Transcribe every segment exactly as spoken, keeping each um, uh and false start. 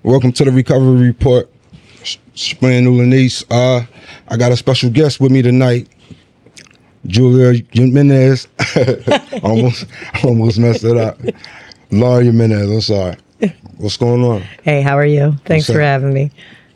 Welcome to the Recovery Report. Spraying Ulanese. Uh, I got a special guest with me tonight, Julia Jimenez. almost, almost messed it up. Laura Jimenez. I'm sorry. What's going on? Hey, how are you? Thanks for having me.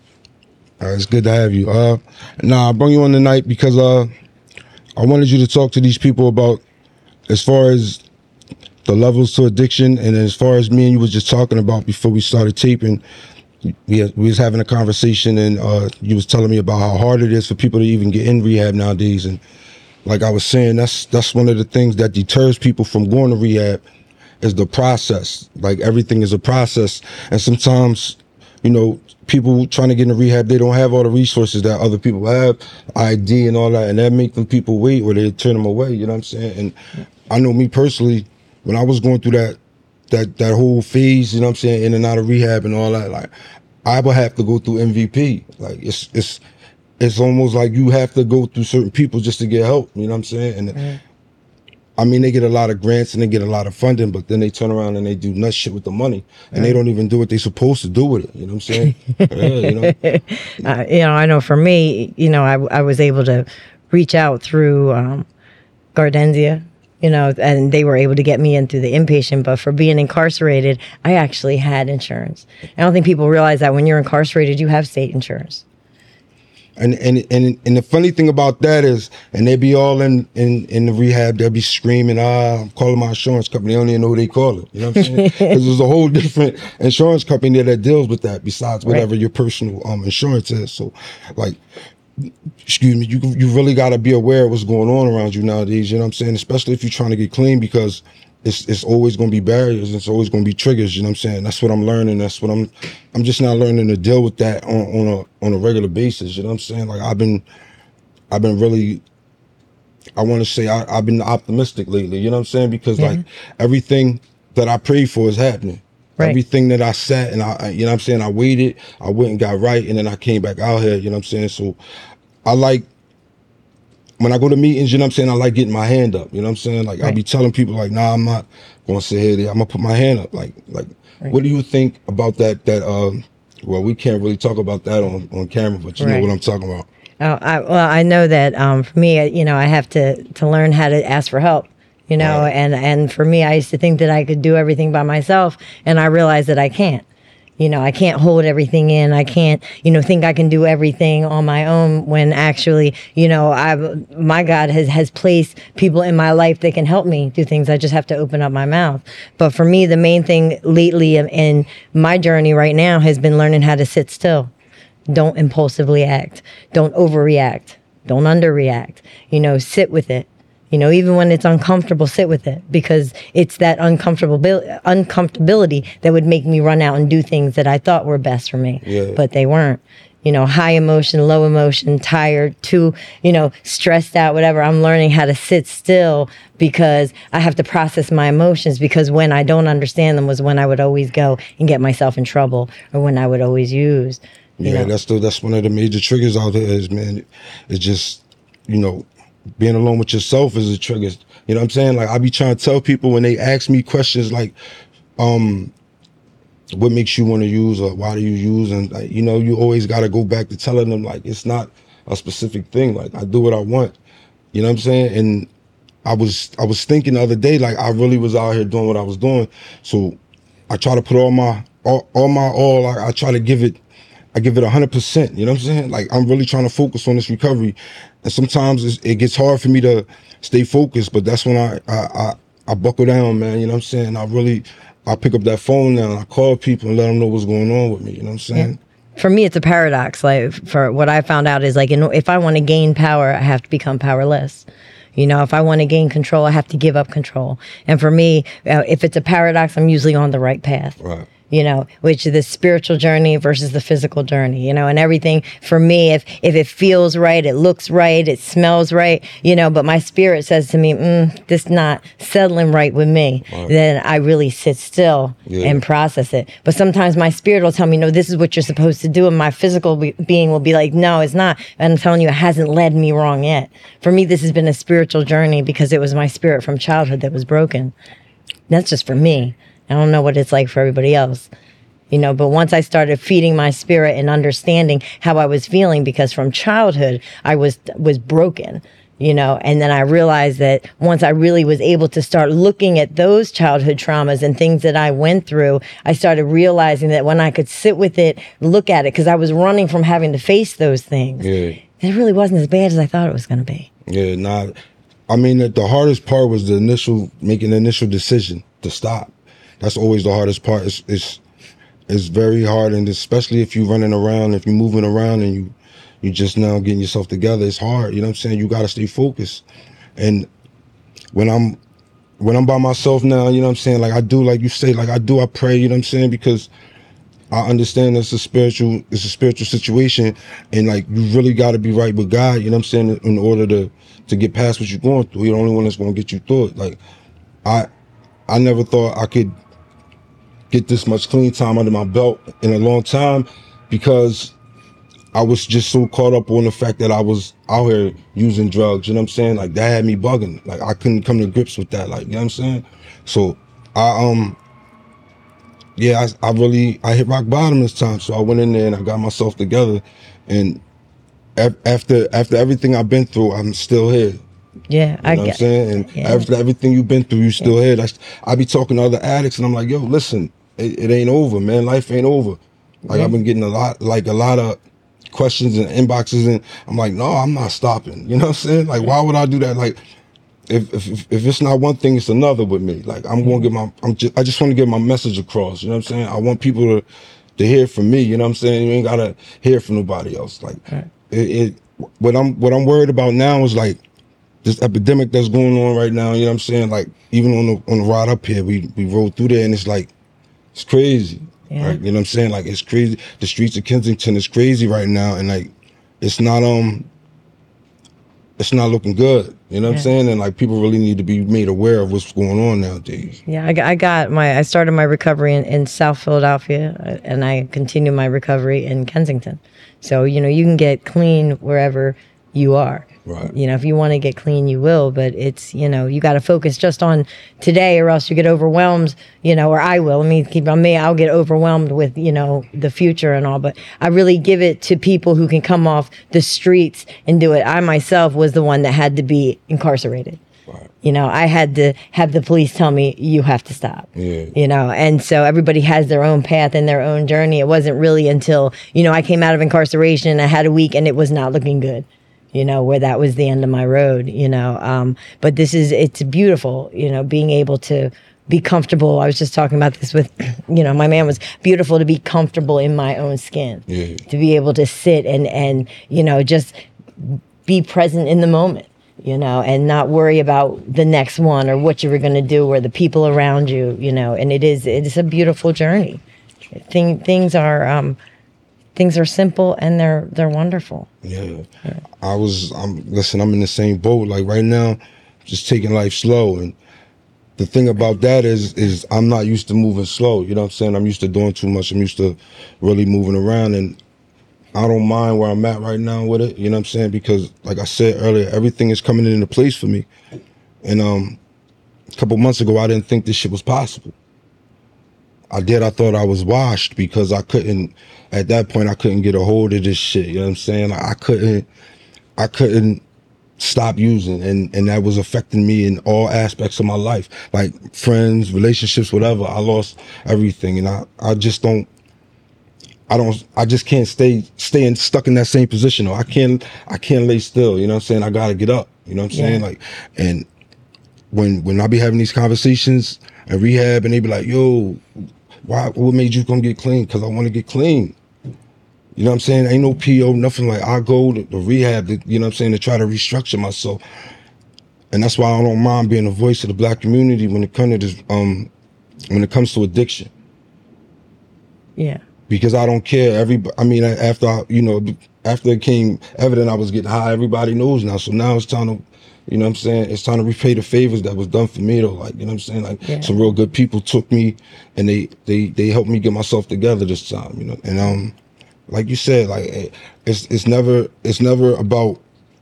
Uh, it's good to have you. Uh, nah, I brought you on tonight because uh, I wanted you to talk to these people about, as far as the levels to addiction, and as far as me and you was just talking about before we started taping, we, had, we was having a conversation, and uh, you was telling me about how hard it is for people to even get in rehab nowadays. And like I was saying, that's that's one of the things that deters people from going to rehab, is the process. Like, everything is a process, and sometimes, you know, people trying to get into rehab, they don't have all the resources that other people have, I D and all that, and that make them people wait, or they turn them away. You know what I'm saying? And I know me personally, when I was going through that that that whole phase, you know what I'm saying, in and out of rehab and all that, like, I would have to go through M V P. Like, it's it's it's almost like you have to go through certain people just to get help. You know what I'm saying? And mm. I mean, they get a lot of grants and they get a lot of funding, but then they turn around and they do nut shit with the money, and right. they don't even do what they're supposed to do with it. You know what I'm saying? yeah, you know. Uh, you know, I know for me, you know, I I was able to reach out through um, Gardensia. You know, and they were able to get me in through the inpatient. But for being incarcerated, I actually had insurance. I don't think people realize that when you're incarcerated, you have state insurance. And and and and the funny thing about that is, and they be all in, in, in the rehab, they'll be screaming, ah, I'm calling my insurance company. They don't even know who they call it. You know what I'm saying? Because there's a whole different insurance company there that deals with that besides whatever right. your personal um insurance is. So, like, excuse me, you you really got to be aware of what's going on around you nowadays, you know what I'm saying? Especially if you're trying to get clean, because it's it's always going to be barriers, it's always going to be triggers, you know what I'm saying? That's what I'm learning. That's what I'm I'm just now learning to deal with that on, on a on a regular basis, you know what I'm saying? Like, I've been I've been really I want to say I, I've been optimistic lately, you know what I'm saying? Because mm-hmm. like, everything that I prayed for is happening. Right. Everything that I sat and I, you know what I'm saying, I waited, I went and got right, and then I came back out here, you know what I'm saying? So I like, when I go to meetings, you know what I'm saying, I like getting my hand up, you know what I'm saying? Like, right. I be telling people, like, nah, I'm not going to sit here, I'm going to put my hand up. Like, like, right. what do you think about that, that, um, well, we can't really talk about that on, on camera, but you right. know what I'm talking about. Oh, I, well, I know that um, for me, you know, I have to, to learn how to ask for help. You know, right. and, and for me, I used to think that I could do everything by myself, and I realized that I can't. You know, I can't hold everything in. I can't, you know, think I can do everything on my own, when actually, you know, I, my God has, has placed people in my life that can help me do things. I just have to open up my mouth. But for me, the main thing lately in my journey right now has been learning how to sit still. Don't impulsively act. Don't overreact. Don't underreact. You know, sit with it. You know, even when it's uncomfortable, sit with it, because it's that uncomfortable uncomfortability that would make me run out and do things that I thought were best for me, yeah. but they weren't. You know, high emotion, low emotion, tired, too, you know, stressed out, whatever. I'm learning how to sit still, because I have to process my emotions, because when I don't understand them was when I would always go and get myself in trouble, or when I would always use. You yeah, know. that's the, that's one of the major triggers out there is, man, it's just, you know, being alone with yourself is a trigger. You know what I'm saying? Like, I be trying to tell people when they ask me questions like, um, what makes you want to use, or why do you use? And, like, you know, you always got to go back to telling them, like, it's not a specific thing. Like, I do what I want. You know what I'm saying? And I was, I was thinking the other day, like, I really was out here doing what I was doing. So I try to put all my, all, all my all, I, I try to give it, I give it one hundred percent, you know what I'm saying? Like, I'm really trying to focus on this recovery. And sometimes it's, it gets hard for me to stay focused, but that's when I, I, I, I buckle down, man, you know what I'm saying? I really, I pick up that phone now and I call people and let them know what's going on with me, you know what I'm saying? Yeah. For me, it's a paradox. Like, for what I found out is, like, if I want to gain power, I have to become powerless. You know, if I want to gain control, I have to give up control. And for me, uh, if it's a paradox, I'm usually on the right path. Right. You know, which is the spiritual journey versus the physical journey, you know, and everything for me, if, if it feels right, it looks right, it smells right, you know, but my spirit says to me, mm, this not settling right with me, right. then I really sit still yeah. and process it. But sometimes my spirit will tell me, no, this is what you're supposed to do. And my physical be- being will be like, no, it's not. And I'm telling you, it hasn't led me wrong yet. For me, this has been a spiritual journey because it was my spirit from childhood that was broken. That's just for me. I don't know what it's like for everybody else, you know, but once I started feeding my spirit and understanding how I was feeling, because from childhood I was was broken, you know, and then I realized that once I really was able to start looking at those childhood traumas and things that I went through, I started realizing that when I could sit with it, look at it, because I was running from having to face those things. Yeah. It really wasn't as bad as I thought it was going to be. Yeah, nah. I mean, the, the hardest part was the initial, making the initial decision to stop. That's always the hardest part. It's, it's, it's very hard, and especially if you're running around, if you're moving around and you, you just now getting yourself together, it's hard. You know what I'm saying? You got to stay focused. And when I'm, when I'm by myself now, you know what I'm saying? Like I do, like you say, like I do, I pray, you know what I'm saying? Because I understand it's a spiritual, it's a spiritual situation, and like you really got to be right with God, you know what I'm saying, in order to to get past what you're going through. You're the only one that's going to get you through it. Like I, I never thought I could get this much clean time under my belt in a long time, because I was just so caught up on the fact that I was out here using drugs. You know what I'm saying? Like that had me bugging. Like I couldn't come to grips with that. Like you know what I'm saying? So I um. Yeah, I, I really, I hit rock bottom this time. So I went in there and I got myself together. And af- after after everything I've been through, I'm still here. Yeah, you know I what I'm get saying? And yeah. after everything you've been through, you still here. That's, I be talking to other addicts and I'm like, yo, listen, it, it ain't over, man. Life ain't over. Like Yeah. I've been getting a lot, like a lot of questions and inboxes, and I'm like, no, I'm not stopping. You know what I'm saying? Like, why would I do that? Like, If, if if it's not one thing, it's another with me. Like I'm gonna get my, I'm just, I just want to get my message across. You know what I'm saying? I want people to, to hear from me. You know what I'm saying? You ain't gotta hear from nobody else. Like right. it, it, what I'm what I'm worried about now is like this epidemic that's going on right now. You know what I'm saying? Like even on the on the ride up here, we we rode through there and it's like it's crazy. Yeah. Right? You know what I'm saying? Like it's crazy. The streets of Kensington is crazy right now, and like it's not um. It's not looking good, you know what Yeah. I'm saying? And like people really need to be made aware of what's going on nowadays. Yeah, I, got- I got my, I started my recovery in, in South Philadelphia, uh, and I continue my recovery in Kensington. So, you know, you can get clean wherever you are. Right. You know, if you want to get clean, you will, but it's, you know, you got to focus just on today or else you get overwhelmed, you know, or I will. Let me keep on me. I'll get overwhelmed with, you know, the future and all, but I really give it to people who can come off the streets and do it. I myself was the one that had to be incarcerated. Right. You know, I had to have the police tell me, you have to stop. Yeah. You know, and so everybody has their own path and their own journey. It wasn't really until, you know, I came out of incarceration, I had a week and it was not looking good, you know, where that was the end of my road, you know. Um, but this is, it's beautiful, you know, being able to be comfortable. I was just talking about this with, you know, my man was beautiful to be comfortable in my own skin, Yeah. to be able to sit and, and, you know, just be present in the moment. You know, and not worry about the next one or what you were going to do or the people around you, you know, and it is, it is a beautiful journey. Thing, things are, um, things are simple and they're, they're wonderful. Yeah. yeah. I was, I'm, listen, I'm in the same boat. Like right now, just taking life slow. And the thing about that is, is I'm not used to moving slow. You know what I'm saying? I'm used to doing too much. I'm used to really moving around, and I don't mind where I'm at right now with it, you know what I'm saying? Because like I said earlier, everything is coming into place for me. And um, a couple months ago, I didn't think this shit was possible. I did, I thought I was washed because I couldn't, at that point, I couldn't get a hold of this shit, you know what I'm saying? Like, I couldn't, I couldn't stop using, and, and that was affecting me in all aspects of my life. Like friends, relationships, whatever, I lost everything. And I, I just don't, I don't, I just can't stay, staying stuck in that same position. Or I can't, I can't lay still. You know what I'm saying? I gotta get up. You know what I'm Yeah. saying? Like, and when, when I be having these conversations in rehab and they be like, yo, why, what made you come get clean? Cause I want to get clean. You know what I'm saying? Ain't no P O, nothing. Like I go to the rehab, to, you know what I'm saying? To try to restructure myself. And that's why I don't mind being a voice of the black community when it comes to this, um, when it comes to addiction. Yeah. Because I don't care. Every, I mean, after I, you know, after it came evident I was getting high, everybody knows now. So now it's time to, you know what I'm saying? It's time to repay the favors that was done for me though. Like, you know what I'm saying? Like Yeah. some real good people took me and they, they, they helped me get myself together this time, you know? And, um, like you said, like it's, it's never, it's never about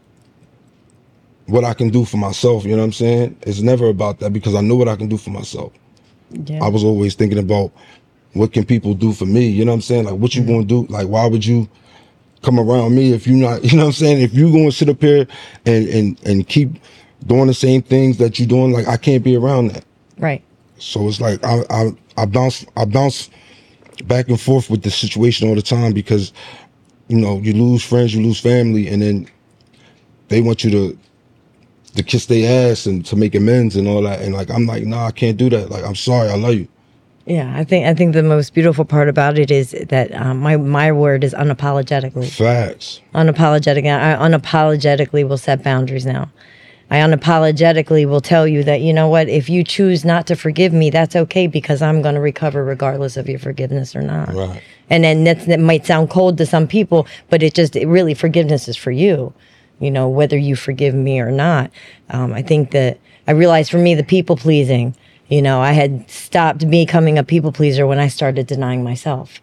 what I can do for myself. You know what I'm saying? It's never about that because I know what I can do for myself. Yeah. I was always thinking about what can people do for me? You know what I'm saying? Like, what you gonna do? Like, why would you come around me if you not, you know what I'm saying? If you gonna sit up here and, and, and keep doing the same things that you're doing, like, I can't be around that. Right. So it's like, I, I, I bounce, I bounce back and forth with the situation all the time because, you know, you lose friends, you lose family, and then they want you to, to kiss their ass and to make amends and all that. And like, I'm like, nah, I can't do that. Like, I'm sorry, I love you. Yeah, I think I think the most beautiful part about it is that um, my my word is unapologetically. Facts. Unapologetic. I unapologetically will set boundaries now. I unapologetically will tell you that, you know what, if you choose not to forgive me, that's okay because I'm going to recover regardless of your forgiveness or not. Right. And then that's, that might sound cold to some people, but it just, it really, forgiveness is for you, you know, whether you forgive me or not. Um, I think that I realized for me, the people pleasing, you know, I had stopped becoming a people pleaser when I started denying myself.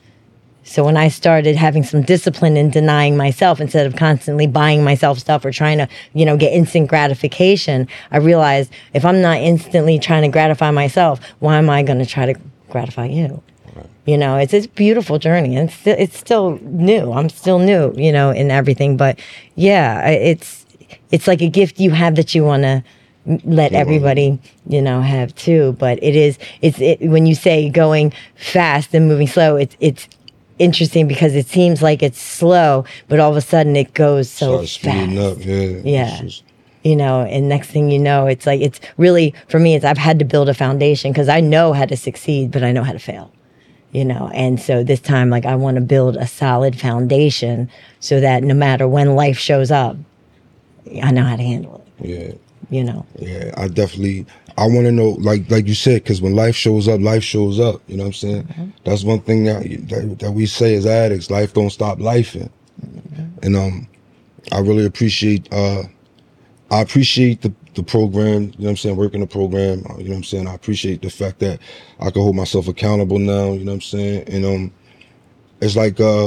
So when I started having some discipline in denying myself instead of constantly buying myself stuff or trying to, you know, get instant gratification, I realized if I'm not instantly trying to gratify myself, why am I going to try to gratify you? Right. You know, it's it's a beautiful journey, and it's still, it's still new. I'm still new, you know, in everything. But yeah, it's it's like a gift you have that you want to let everybody, you know, have too. But it is it's it, when you say going fast and moving slow, it's it's interesting because it seems like it's slow, but all of a sudden it goes so fast. Up, yeah. Yeah. Just... You know, and next thing you know, it's like, it's really, for me, it's I've had to build a foundation because I know how to succeed, but I know how to fail, you know. And so this time, like, I want to build a solid foundation so that no matter when life shows up, I know how to handle it. Yeah. You know. Yeah, I definitely, I want to know, like like you said, because when life shows up, life shows up. You know what I'm saying? Mm-hmm. That's one thing that, that that we say as addicts, life don't stop lifing. Mm-hmm. And um, I really appreciate, uh, I appreciate the, the program, you know what I'm saying, working the program, you know what I'm saying? I appreciate the fact that I can hold myself accountable now, you know what I'm saying? And um, it's like uh,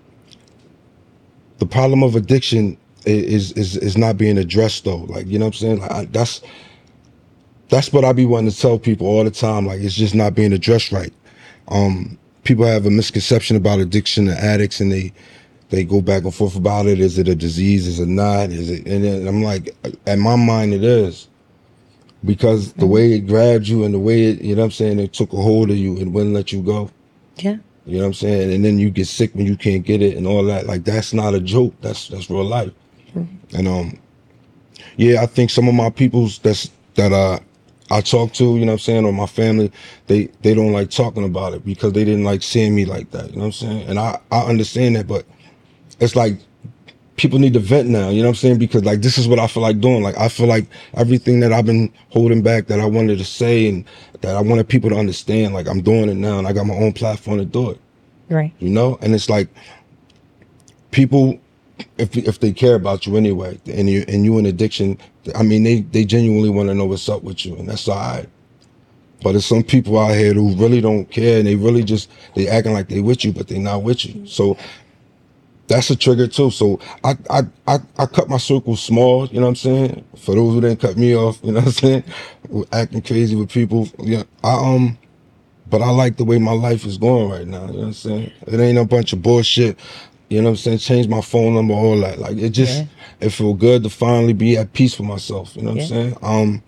the problem of addiction is is is not being addressed though. Like, you know what I'm saying? Like, I, that's that's what I be wanting to tell people all the time. Like, it's just not being addressed right. Um, people have a misconception about addiction and addicts, and they they go back and forth about it. Is it a disease? Is it not? Is it? And then I'm like, in my mind, it is, because the way it grabbed you and the way it, you know what I'm saying, it took a hold of you and wouldn't let you go. Yeah. You know what I'm saying? And then you get sick when you can't get it and all that. Like, that's not a joke. That's that's real life. Mm-hmm. And um, yeah, I think some of my peoples that's that uh I talk to, you know what I'm saying, or my family, they they don't like talking about it because they didn't like seeing me like that. You know what I'm saying? And I I understand that, but it's like people need to vent now. You know what I'm saying? Because like, this is what I feel like doing. Like, I feel like everything that I've been holding back that I wanted to say and that I wanted people to understand, like, I'm doing it now, and I got my own platform to do it. Right. You know? And it's like, people, if if they care about you anyway, and you and you in addiction, I mean, they they genuinely want to know what's up with you, and that's all right. But there's some people out here who really don't care, and they really just, they acting like they with you, but they not with you. So that's a trigger too. So I I I, I cut my circle small, you know what I'm saying? For those who didn't cut me off, you know what I'm saying? Acting crazy with people. Yeah. I um but I like the way my life is going right now, you know what I'm saying? It ain't a bunch of bullshit. You know what I'm saying? Change my phone number, all that. Like, it just, yeah. It feel good to finally be at peace with myself. You know what yeah. I'm saying? Um,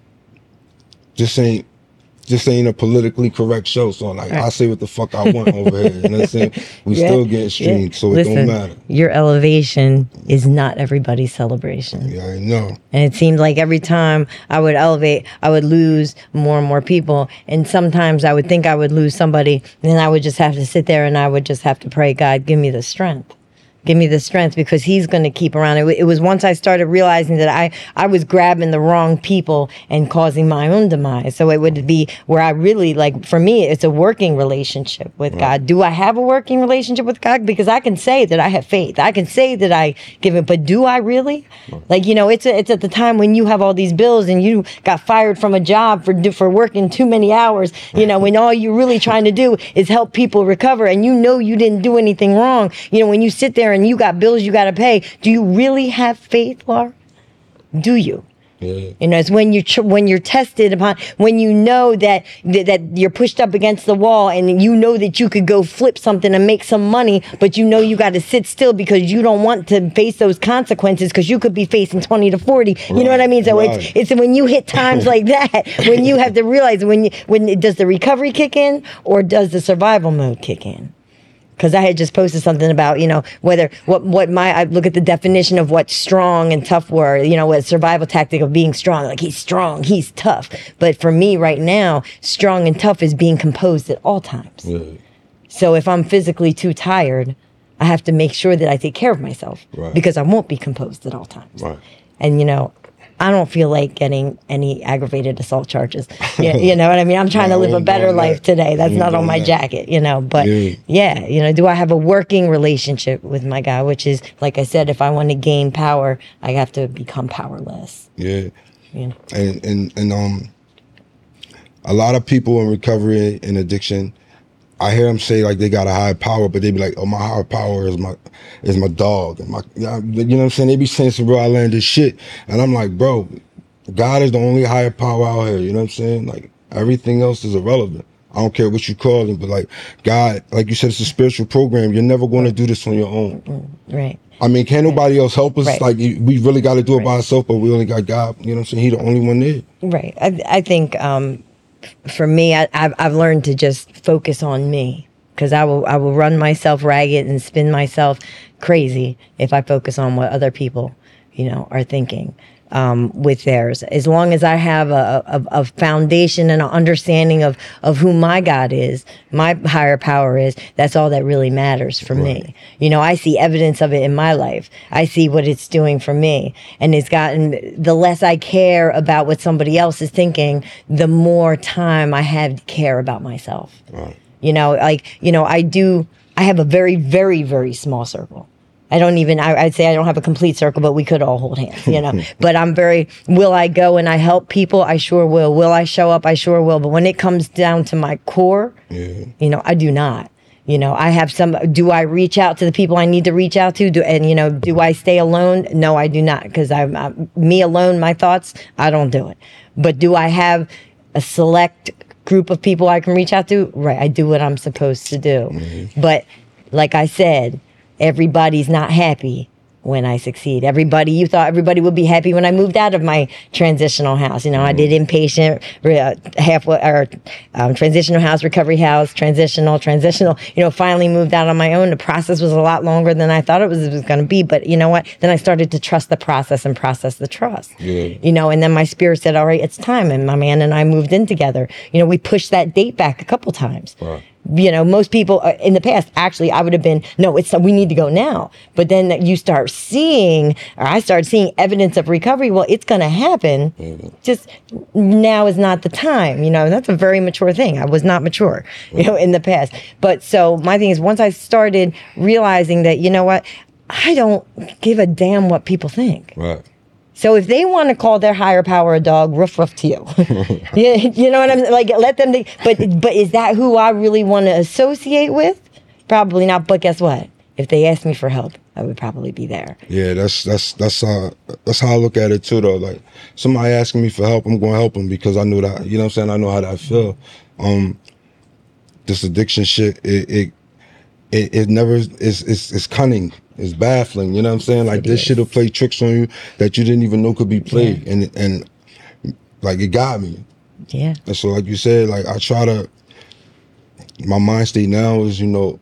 this ain't, this ain't a politically correct show. So, like, right. I say what the fuck I want over here. You know what I'm saying? We yeah. still getting streamed, yeah. so Listen, it don't matter. Your elevation is not everybody's celebration. Yeah, I know. And it seemed like every time I would elevate, I would lose more and more people. And sometimes I would think I would lose somebody, and then I would just have to sit there and I would just have to pray, God, give me the strength. Give me the strength, because he's going to keep around. It, it was once I started realizing that I, I was grabbing the wrong people and causing my own demise. So it would be where I really, like, for me, it's a working relationship with right. God. Do I have a working relationship with God? Because I can say that I have faith. I can say that I give it, but do I really? Right. Like, you know, it's a, it's at the time when you have all these bills and you got fired from a job for for working too many hours, you know, when all you're really trying to do is help people recover, and you know you didn't do anything wrong. You know, when you sit there and you got bills you got to pay, do you really have faith, Laura? Do you? Yeah. You know, it's when you tr- when you're tested upon, when you know that, that that you're pushed up against the wall, and you know that you could go flip something and make some money, but you know you got to sit still because you don't want to face those consequences because you could be facing twenty to forty. You Right. know what I mean? So Right. it's it's when you hit times like that when you have to realize when you when does the recovery kick in or does the survival mode kick in? Because I had just posted something about, you know, whether what what my I look at the definition of what strong and tough were, you know, a survival tactic of being strong, like he's strong, he's tough. But for me right now, strong and tough is being composed at all times. Yeah. So if I'm physically too tired, I have to make sure that I take care of myself Right. because I won't be composed at all times. Right. And, you know, I don't feel like getting any aggravated assault charges. You, you know what I mean? I'm trying No, to live I a ain't better doing life that. today. That's I ain't not on doing my that. jacket, you know. But Yeah. yeah, you know, do I have a working relationship with my guy? Which is, like I said, if I want to gain power, I have to become powerless. Yeah. You know? And and and um, a lot of people in recovery and addiction, I hear them say like they got a higher power, but they be like, "Oh, my higher power is my is my dog." And my, you know what I'm saying? They be saying some real outlandish shit, and I'm like, bro, God is the only higher power out here. You know what I'm saying? Like everything else is irrelevant. I don't care what you call him, but like God, like you said, it's a spiritual program. You're never going to do this on your own. Right. I mean, can't nobody else help us? Right. Like we really got to do it Right. by ourselves, but we only got God. You know what I'm saying? He the only one there. Right. I, I think um, for me, I, I've, I've learned to just focus on me because I will I will run myself ragged and spin myself crazy if I focus on what other people, you know, are thinking um, with theirs. As long as I have a, a, a foundation and an understanding of, of who my God is, my higher power is, that's all that really matters for Right. me. You know, I see evidence of it in my life. I see what it's doing for me. And it's gotten, the less I care about what somebody else is thinking, the more time I have to care about myself. Right. You know, like, you know, I do, I have a very, very, very small circle. I don't even, I, I'd say I don't have a complete circle, but we could all hold hands, you know. But I'm very, will I go and I help people? I sure will. Will I show up? I sure will. But when it comes down to my core, Yeah. you know, I do not. You know, I have some, do I reach out to the people I need to reach out to? Do, and, you know, do I stay alone? No, I do not. Because I'm, I'm, me alone, my thoughts, I don't do it. But do I have a select group of people I can reach out to? Right. I do what I'm supposed to do. Mm-hmm. But like I said, everybody's not happy when I succeed. Everybody, you thought everybody would be happy when I moved out of my transitional house. You know, I did inpatient, uh, halfway, or um, transitional house, recovery house, transitional, transitional. You know, finally moved out on my own. The process was a lot longer than I thought it was, it was going to be. But you know what? Then I started to trust the process and process the trust. Yeah. You know, and then my spirit said, all right, it's time. And my man and I moved in together. You know, we pushed that date back a couple times. Right. You know, most people uh, in the past, actually, I would have been, no, it's we need to go now. But then you start seeing, or I started seeing evidence of recovery. Well, it's going to happen. Mm-hmm. Just now is not the time. You know, that's a very mature thing. I was not mature, you mm-hmm. know, in the past. But so my thing is, once I started realizing that, you know what, I don't give a damn what people think. Right. So if they want to call their higher power a dog, roof roof to you. you, you know what I'm like? Let them. Think, but but is that who I really want to associate with? Probably not. But guess what? If they ask me for help, I would probably be there. Yeah, that's that's that's how that's how I look at it too. Though, like somebody asking me for help, I'm going to help them because I know that. You know what I'm saying? I know how that feel. Um, this addiction shit, it it it, it never is. It's it's cunning. It's baffling, you know what I'm saying? Like, it this shit will play tricks on you that you didn't even know could be played. Yeah. And, and like, it got me. Yeah. And so, like you said, like, I try to, my mind state now is, you know,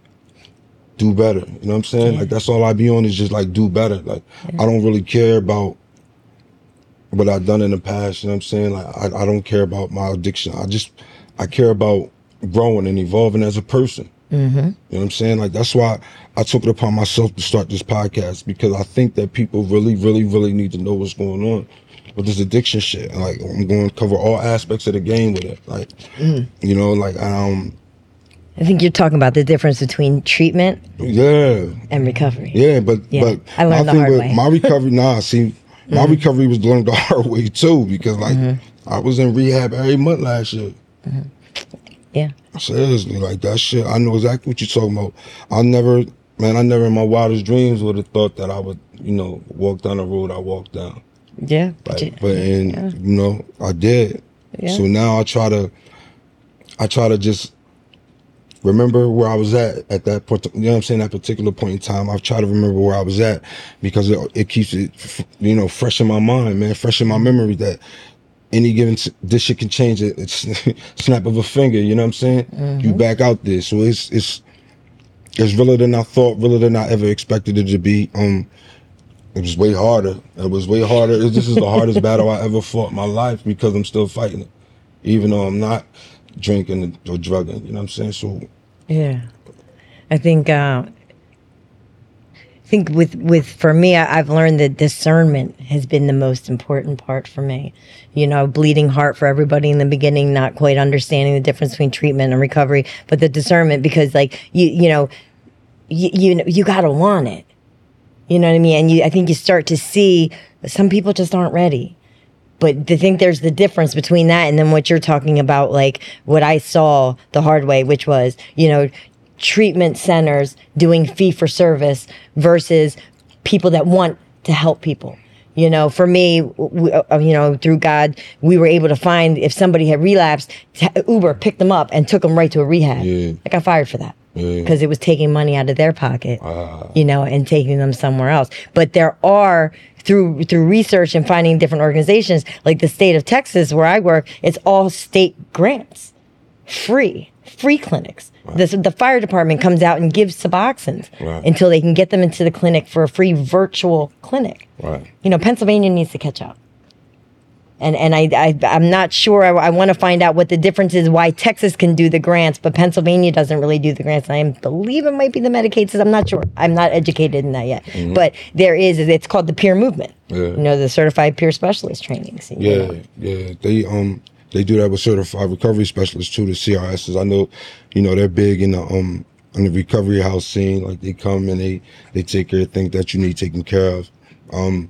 do better. You know what I'm saying? Yeah. Like, that's all I be on is just, like, do better. Like, yeah. I don't really care about what I've done in the past, you know what I'm saying? Like, I, I don't care about my addiction. I just, I care about growing and evolving as a person. Mm-hmm. You know what I'm saying? Like, that's why I took it upon myself to start this podcast, because I think that people really, really, really need to know what's going on with this addiction shit. And, like, I'm going to cover all aspects of the game with it. Like, mm. you know, like, um... I think you're talking about the difference between treatment yeah. and recovery. Yeah, but... Yeah. but I learned my the thing hard with way. My recovery, nah, see, my mm-hmm. recovery was learned the hard way, too, because, like, mm-hmm. I was in rehab every month last year. Mm-hmm. Yeah. Seriously, like, that shit, I know exactly what you're talking about. I never, man, I never in my wildest dreams would have thought that I would, you know, walk down the road I walked down. Yeah. Like, but and yeah. you know, I did. Yeah. So now I try to, I try to just remember where I was at at that point. You know what I'm saying? That particular point in time, I try to remember where I was at because it, it keeps it, you know, fresh in my mind, man, fresh in my memory that any given this shit can change it. It's snap of a finger. You know what I'm saying? Mm-hmm. You back out there, so it's it's it's realer than I thought, realer than I ever expected it to be. Um. It was way harder. It was way harder. This is the hardest battle I ever fought in my life because I'm still fighting it, even though I'm not drinking or drugging. You know what I'm saying? So, yeah, I think uh, I think with with for me, I, I've learned that discernment has been the most important part for me. You know, bleeding heart for everybody in the beginning, not quite understanding the difference between treatment and recovery, but the discernment because, like you, you know, you you, you gotta want it. You know what I mean? And you, I think you start to see some people just aren't ready. But to think there's the difference between that and then what you're talking about, like what I saw the hard way, which was, you know, treatment centers doing fee for service versus people that want to help people. You know, for me, we, uh, you know, through God, we were able to find if somebody had relapsed, Uber picked them up and took them right to a rehab. Yeah. I got fired for that. Because yeah. it was taking money out of their pocket, uh, you know, and taking them somewhere else. But there are, through through research and finding different organizations, like the state of Texas where I work, it's all state grants, free, free clinics. Right. The, the fire department comes out and gives Suboxones right. until they can get them into the clinic for a free virtual clinic. Right. You know, Pennsylvania needs to catch up. And and I, I, I'm not sure. I, I want to find out what the difference is, why Texas can do the grants, but Pennsylvania doesn't really do the grants. I believe it might be the Medicaid system. I'm not sure. I'm not educated in that yet. Mm-hmm. But there is, it's called the peer movement. Yeah. You know, the certified peer specialist trainings. Yeah, know. yeah. They um they do that with certified recovery specialists too, the C R Ss. I know, you know, they're big in the um in the recovery house scene. Like they come and they, they take care of things that you need taken care of. Um,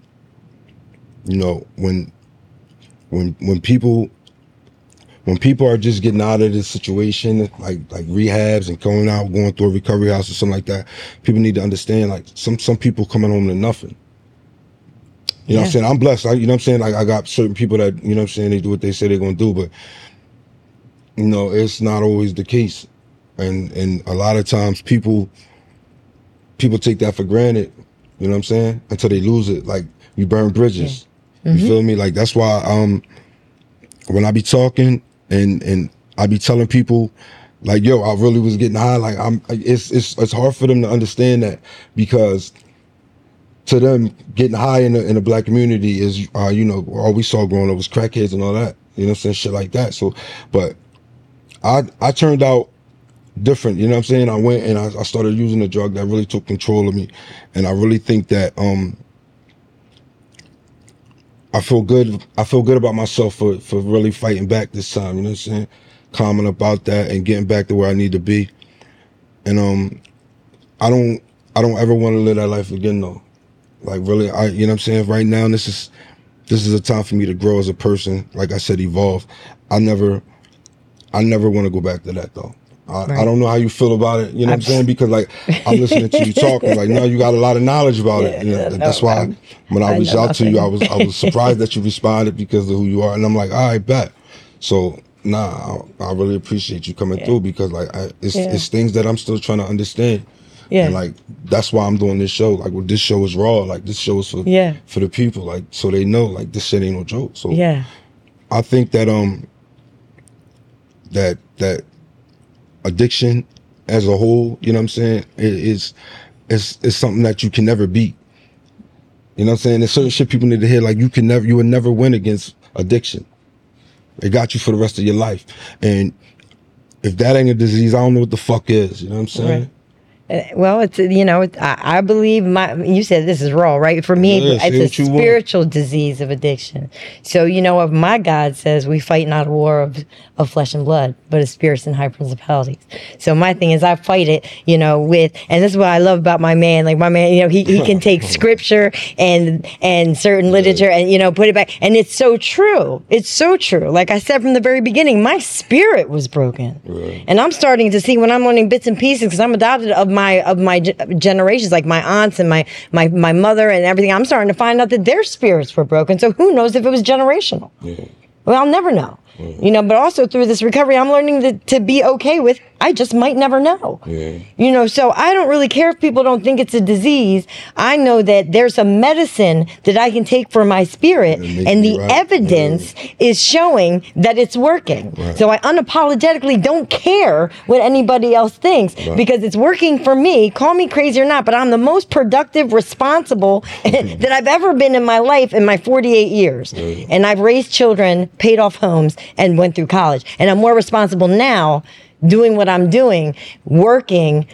you know, when When when people when people are just getting out of this situation, like like rehabs and going out, going through a recovery house or something like that, people need to understand like some some people coming home to nothing. You know yeah. what I'm saying? I'm blessed. I, you know what I'm saying? Like I got certain people that, you know what I'm saying, they do what they say they're gonna do, but you know, it's not always the case. And and a lot of times people people take that for granted, you know what I'm saying? Until they lose it. Like you burn bridges. Yeah. You mm-hmm. feel me? Like that's why um when I be talking and and I be telling people like, yo, I really was getting high. Like I'm it's it's it's hard for them to understand that because to them getting high in the in the black community is uh, you know, all we saw growing up was crackheads and all that. You know what I'm saying? Shit like that. So but I I turned out different, you know what I'm saying? I went and I, I started using a drug that really took control of me. And I really think that um I feel good. I feel good about myself for, for really fighting back this time. You know what I'm saying? Calming about that and getting back to where I need to be. And um, I don't, I don't ever want to live that life again though. Like really, I, you know what I'm saying? Right now, this is, this is a time for me to grow as a person. Like I said, evolve. I never, I never want to go back to that though. I, right. I don't know how you feel about it, you know what I'm saying? Because like I'm listening to you talking, like now you got a lot of knowledge about yeah, it. You know, yeah, that's no, why I'm, when I, I reached out to you, I was I was surprised that you responded because of who you are, and I'm like, all right, bet. So nah, I, I really appreciate you coming yeah. through because like I, it's yeah. it's things that I'm still trying to understand. Yeah. And like that's why I'm doing this show. Like well, this show is raw. Like this show is for yeah. for the people. Like so they know like this shit ain't no joke. So yeah, I think that um that that. addiction as a whole, you know what I'm saying, it is it's it's something that you can never beat. You know what I'm saying? There's certain shit people need to hear, like you can never you will never win against addiction. It got you for the rest of your life. And if that ain't a disease, I don't know what the fuck is. You know what I'm saying? Right. Well, it's, you know, I, I believe my, you said this is raw, right? For me, yeah, it's a spiritual want. disease of addiction. So, you know, if my God says we fight not a war of, of flesh and blood, but of spirits and high principalities. So my thing is I fight it, you know, with, and this is what I love about my man, like my man, you know, he, he can take scripture and, and certain literature and, you know, put it back. And it's so true. It's so true. Like I said from the very beginning, my spirit was broken. Right. And I'm starting to see when I'm learning bits and pieces, because I'm adopted of my of my ge- generations, like my aunts and my my my mother and everything. I'm starting to find out that their spirits were broken. So who knows if it was generational? Yeah. Well, I'll never know. Mm-hmm. You know, but also through this recovery, I'm learning to, to be okay with, I just might never know. Yeah. You know, so I don't really care if people don't think it's a disease. I know that there's a medicine that I can take for my spirit, and the right. evidence yeah. is showing that it's working. Right. So I unapologetically don't care what anybody else thinks right. because it's working for me. Call me crazy or not, but I'm the most productive, responsible that I've ever been in my life in my forty-eight years. Yeah. And I've raised children, paid off homes, and went through college. And I'm more responsible now doing what I'm doing, working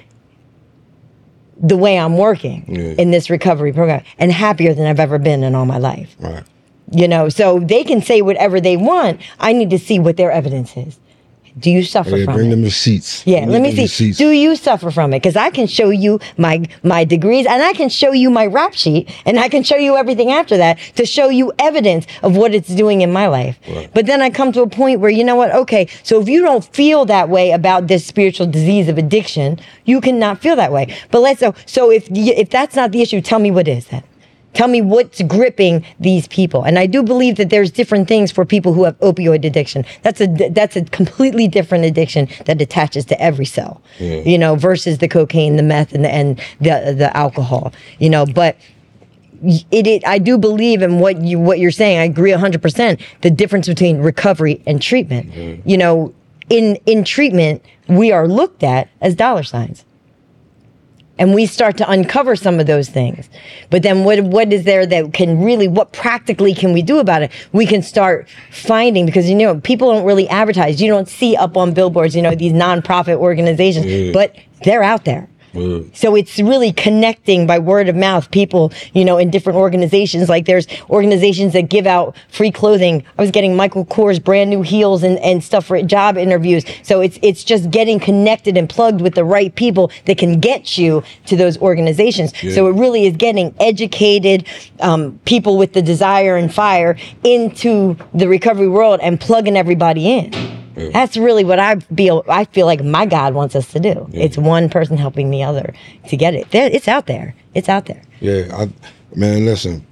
the way I'm working yeah. in this recovery program, and happier than I've ever been in all my life. Right. You know, so they can say whatever they want. I need to see what their evidence is. Do you suffer yeah, from bring it? Bring them receipts. Yeah, bring let me see. Receipts. Do you suffer from it? Because I can show you my my degrees, and I can show you my rap sheet, and I can show you everything after that to show you evidence of what it's doing in my life. Right. But then I come to a point where, you know what? Okay, so if you don't feel that way about this spiritual disease of addiction, you cannot feel that way. But let's so so if if that's not the issue, tell me what is then. Tell me what's gripping these people. And I do believe that there's different things for people who have opioid addiction. That's a that's a completely different addiction that attaches to every cell, yeah. you know, versus the cocaine, the meth, and the, and the the alcohol, you know. But it, it I do believe in what you what you're saying. I agree one hundred percent. The difference between recovery and treatment. Mm-hmm. You know, in in treatment, we are looked at as dollar signs. And we start to uncover some of those things. But then what what is there that can really, what practically can we do about it? We can start finding, because, you know, people don't really advertise. You don't see up on billboards, you know, these nonprofit organizations, yeah. but they're out there. Yeah. So it's really connecting by word of mouth people, you know, in different organizations. Like there's organizations that give out free clothing. I was getting Michael Kors brand new heels and, and stuff for job interviews. So it's it's just getting connected and plugged with the right people that can get you to those organizations. Yeah. So it really is getting educated um, people with the desire and fire into the recovery world and plugging everybody in. Yeah. That's really what I feel. I feel like my God wants us to do. Yeah. It's one person helping the other to get it. There, it's out there. It's out there. Yeah, I, man. Listen,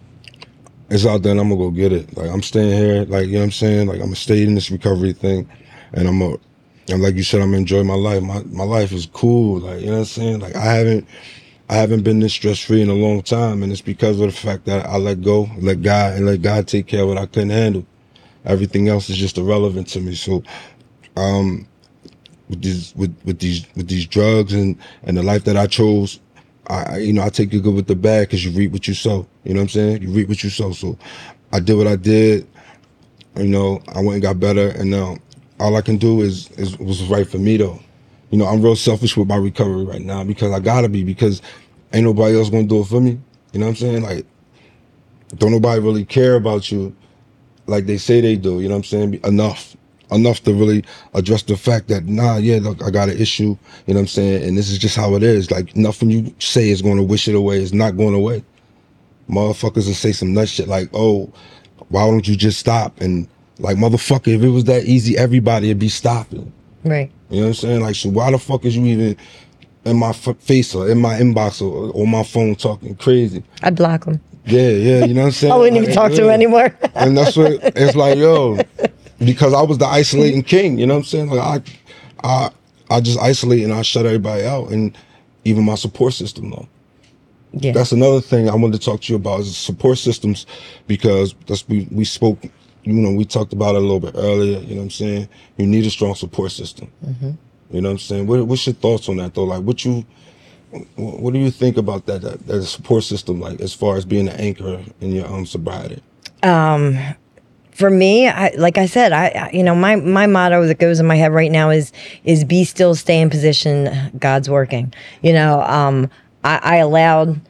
it's out there, and I'm gonna go get it. Like I'm staying here. Like you know what I'm saying. Like I'm gonna stay in this recovery thing, and I'm a, and like you said, I'm gonna enjoy my life. My my life is cool. Like you know what I'm saying. Like I haven't, I haven't been this stress free in a long time, and it's because of the fact that I let go, let God, and let God take care of what I couldn't handle. Everything else is just irrelevant to me. So, um, with these with, with these with these drugs and, and the life that I chose, I you know I take the good with the bad, because you reap what you sow. You know what I'm saying? You reap what you sow. So, I did what I did. You know, I went and got better, and now all I can do is is was right for me though. You know, I'm real selfish with my recovery right now, because I gotta be, because ain't nobody else gonna do it for me. You know what I'm saying? Like, don't nobody really care about you like they say they do, you know what I'm saying? Enough. Enough to really address the fact that, nah, yeah, look, I got an issue, you know what I'm saying? And this is just how it is. Like, nothing you say is going to wish it away. It's not going away. Motherfuckers will say some nut shit like, oh, why don't you just stop? And, like, motherfucker, if it was that easy, everybody would be stopping. Right. You know what I'm saying? Like, so why the fuck is you even in my f- face or in my inbox or on my phone talking crazy? I'd block them. Yeah, yeah, you know what I'm saying? I wouldn't like, even talk yeah. to him anymore. And that's what it's like, yo, because I was the isolating king, you know what I'm saying? Like I I I just isolate and I shut everybody out, and even my support system though. Yeah. That's another thing I wanted to talk to you about, is support systems, because that's we, we spoke, you know, we talked about it a little bit earlier, you know what I'm saying? You need a strong support system. Mm-hmm. You know what I'm saying? What, what's your thoughts on that though? Like what you What do you think about that, that, that support system, like as far as being an anchor in your um, sobriety? Um, for me, I, like I said, I, I you know my my motto that goes in my head right now is is be still, stay in position. God's working. You know, um, I, I allowed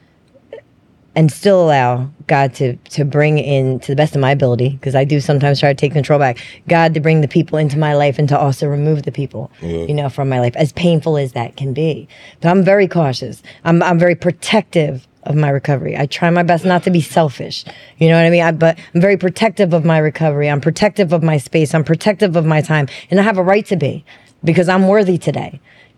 and still allow God to to bring in, to the best of my ability, because I do sometimes try to take control back, God to bring the people into my life and to also remove the people, yeah. you know, from my life, as painful as that can be. But I'm very cautious. I'm I'm very protective of my recovery. I try my best not to be selfish. You know what I mean? I, but I'm very protective of my recovery. I'm protective of my space. I'm protective of my time. And I have a right to be, because I'm worthy today.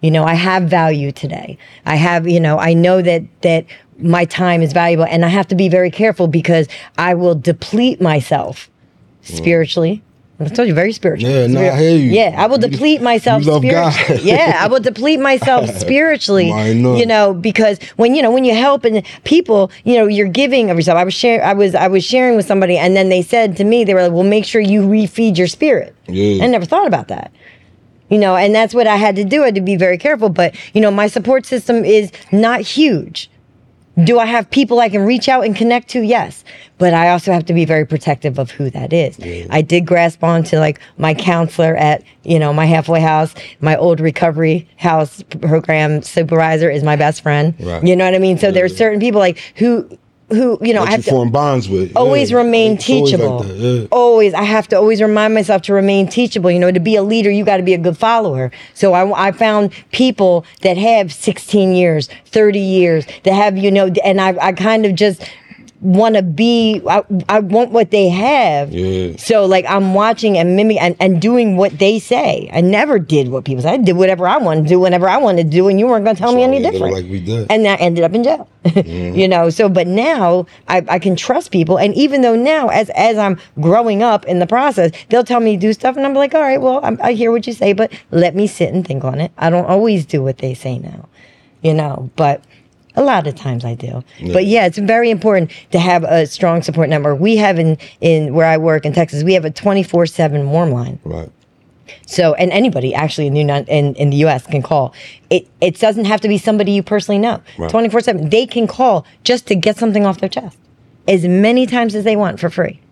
You know, I have value today. I have, you know, I know that that my time is valuable, and I have to be very careful because I will deplete myself spiritually. I told you, very spiritual. Yeah, no, I hear you. Yeah, I will deplete myself you love spiritually. God. Yeah, I will deplete myself spiritually. I know. You know, because when you know when you help and people, you know, you're giving of yourself. I was share, I was I was sharing with somebody, and then they said to me, they were like, "Well, make sure you refeed your spirit." Yeah. I never thought about that. You know, and that's what I had to do. I had to be very careful. But you know, my support system is not huge. Do I have people I can reach out and connect to? Yes. But I also have to be very protective of who that is. Yeah. I did grasp on to like my counselor at, you know, my halfway house. My old recovery house program supervisor is my best friend. Right. You know what I mean? So yeah. there's certain people like who, who, you know, that I have you to form bonds with. always yeah. remain it's always teachable. like that, yeah. Always. I have to always remind myself to remain teachable. You know, to be a leader, you got to be a good follower. So I, I found people that have sixteen years, thirty years, that have, you know, and I, I kind of just want to be, I, I want what they have. Yeah. So like I'm watching and mimicking and, and doing what they say. I never did what people say. I did whatever I wanted to do whenever I wanted to do, and you weren't going to tell so me any different. Like we did. And that ended up in jail. Mm-hmm. You know, so but now I, I can trust people, and even though now as as I'm growing up in the process, they'll tell me to do stuff, and I'm like, all right, well, I'm, I hear what you say, but let me sit and think on it. I don't always do what they say now, you know, but a lot of times I do. Yeah. But yeah, it's very important to have a strong support network. We have in, in where I work in Texas, we have a twenty-four seven warm line. Right. So, and anybody actually in the, United, in, in the U S can call. It it doesn't have to be somebody you personally know. twenty-four seven, they can call just to get something off their chest as many times as they want for free.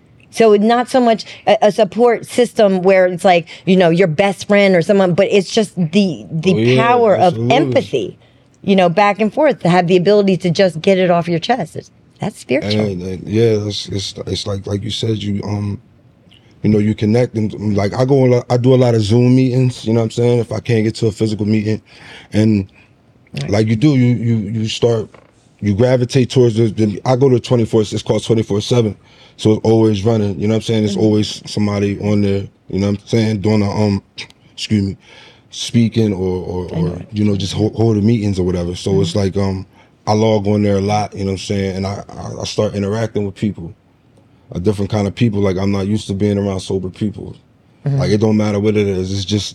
So not so much a, a support system where it's like, you know, your best friend or someone, but it's just the the oh, yeah, power absolutely. of empathy. You know, back and forth, to have the ability to just get it off your chest. It's, that's spiritual. And, and yeah, it's, it's it's like like you said, you um, you know, you connect and like I go, a lot, I do a lot of Zoom meetings. You know what I'm saying? If I can't get to a physical meeting, and right. like you do, you you you start, you gravitate towards the. the I go to twenty-four. It's called twenty-four seven, so it's always running. You know what I'm saying? It's mm-hmm. always somebody on there. You know what I'm saying? Doing a um, excuse me. speaking or, or, or you know, just hold, holding meetings or whatever. So mm-hmm. it's like um, I log on there a lot, you know what I'm saying? And I, I start interacting with people, a different kind of people. Like I'm not used to being around sober people. Mm-hmm. Like it don't matter what it is. It's just,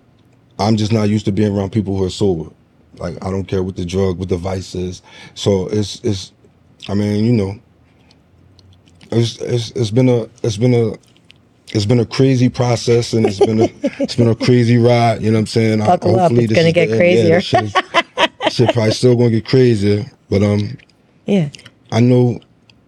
I'm just not used to being around people who are sober. Like I don't care what the drug, what the vice is. So it's, it's, I mean, you know, it's, it's, it's been a, it's been a, It's been a crazy process, and it's been a it's been a crazy ride. You know what I'm saying? Buckle up, it's gonna get crazier. Yeah, shit, is, shit probably still gonna get crazier, but um, yeah. I know.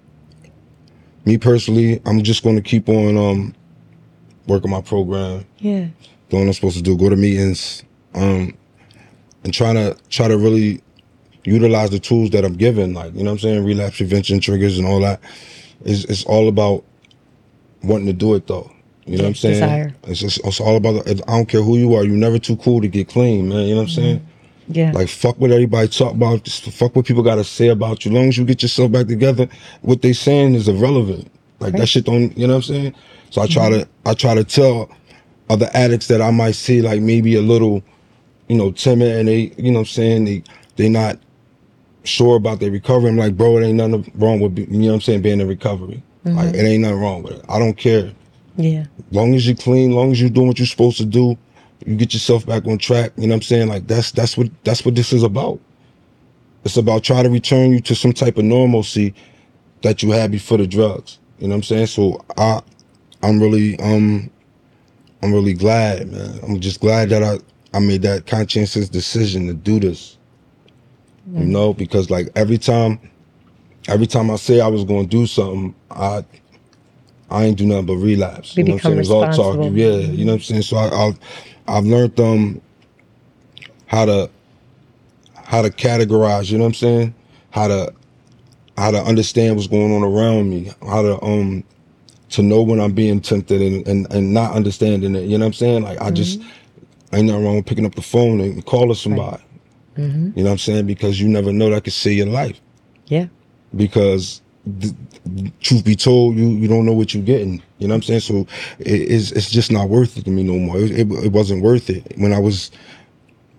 Me personally, I'm just gonna keep on um, working my program. Yeah. Doing what I'm supposed to do. Go to meetings, um, and trying to try to really utilize the tools that I'm given. Like you know what I'm saying, relapse prevention, triggers, and all that. It's it's all about wanting to do it though. You know what I'm saying? Desire. It's just, it's all about, I don't care who you are, you're never too cool to get clean, man. You know what I'm mm-hmm. saying? Yeah. Like, fuck what everybody talk about, just fuck what people gotta say about you. As long as you get yourself back together, what they saying is irrelevant. Like, right. that shit don't, you know what I'm saying? So I try mm-hmm. to, I try to tell other addicts that I might see, like, maybe a little, you know, timid, and they, you know what I'm saying, they, they not sure about their recovery. I'm like, bro, it ain't nothing wrong with, you know what I'm saying, being in recovery. Mm-hmm. Like, it ain't nothing wrong with it. I don't care. Yeah. Long as you're clean, long as you're doing what you're supposed to do, you get yourself back on track. You know what I'm saying? Like that's that's what that's what this is about. It's about trying to return you to some type of normalcy that you had before the drugs. You know what I'm saying? So I I'm really um I'm really glad, man. I'm just glad that I, I made that conscientious decision to do this. Mm-hmm. You know, because like every time every time I say I was gonna do something, I I ain't do nothing but relapse. We you know what I'm saying? It's all talk. Yeah, mm-hmm. you know what I'm saying? So I, I've I've learned um how to how to categorize, you know what I'm saying? How to how to understand what's going on around me, how to um to know when I'm being tempted and, and, and not understanding it, you know what I'm saying? Like I mm-hmm. just ain't nothing wrong with picking up the phone and calling somebody. Right. Mm-hmm. You know what I'm saying? Because you never know that could save your life. Yeah. Because th- truth be told, you you don't know what you're getting. You know what I'm saying? So it, it's it's just not worth it to me no more. It, it, it wasn't worth it when I was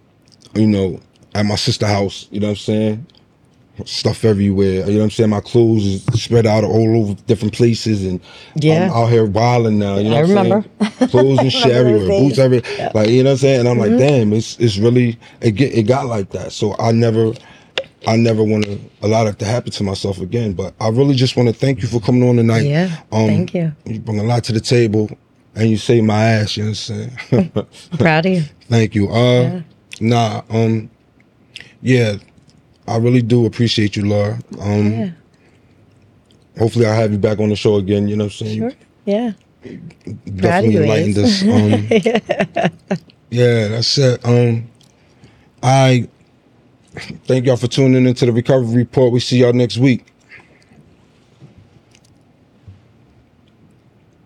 you know, at my sister house, you know what I'm saying? Stuff everywhere, you know what I'm saying? My clothes is spread out all over different places, and Yeah. I'm out here wilding now, you know I what I'm remember. saying? Clothes and shit remember those everywhere, days. boots everywhere, Yeah. like, you know what I'm saying? And I'm like, damn, it's it's really, it get, it got like that. So I never, I never want to allow that to happen to myself again. But I really just want to thank you for coming on tonight. Yeah, thank you. You bring a lot to the table, and you saved my ass, you know what I'm saying? Proud of you. Thank you. Uh, Nah, um, yeah, I really do appreciate you, Laura. Um, Yeah. Hopefully I'll have you back on the show again, you know what I'm saying? Sure. Yeah. Proud Definitely of you, enlightened Ace. us. Um, yeah, that's it. Um, I thank y'all for tuning into the Recovery Report. We see y'all next week.